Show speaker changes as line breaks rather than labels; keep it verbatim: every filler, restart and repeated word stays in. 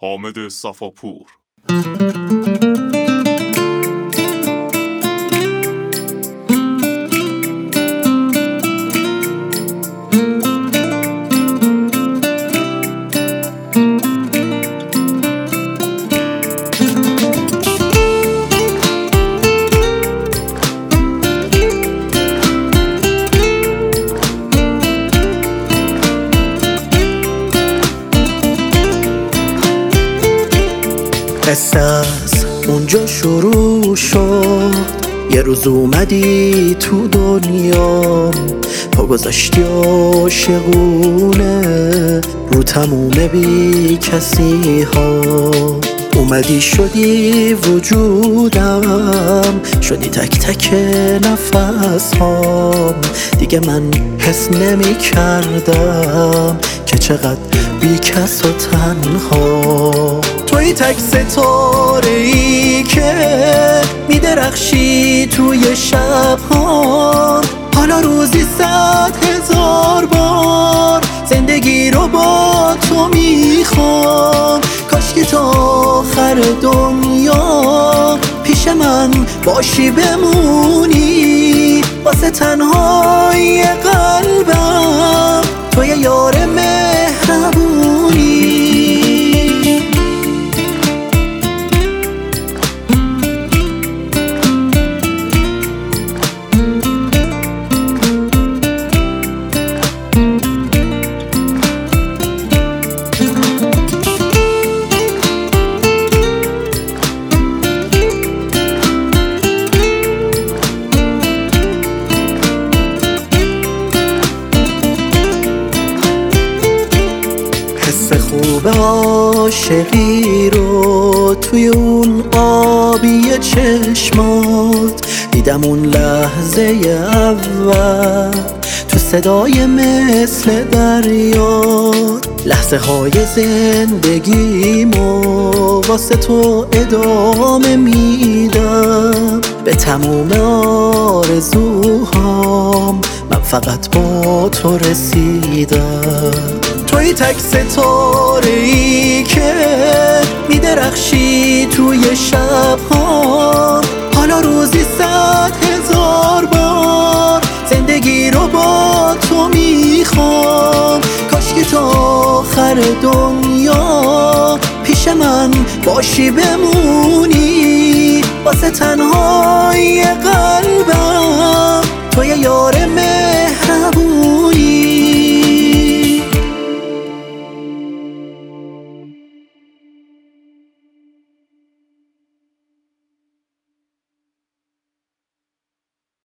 حامد صفاپور.
قصه از اونجا شروع شد، یه روز اومدی تو دنیا، پا گذاشتی عاشقونه رو تموم بی کسی ها. اومدی شدی وجودم، شدی تک تک نفس هام. دیگه من حس نمی کردم که چقدر بی کس و تنها. توی تک ستاره ای که می درخشی توی شب ها. حالا روزی صد هزار بار زندگی رو با تو میخوام. کاش که تا آخر دنیا پیش من باشی بمونی، واسه تنهایی قلبم توی یار مهربونی. حس خوب عاشقی رو توی اون آبی چشمات دیدم. اون لحظه اول تو صدای مثل دریا، لحظه های زندگیمو واسه تو ادامه میدم. به تموم آرزوهام من فقط با تو رسیدم. توی تک ستاره ای که می درخشی توی شب ها. حالا روزی صد هزار بار زندگی رو با تو میخوام. کاش که تا آخر دنیا پیش من باشی بمونی، واسه تنها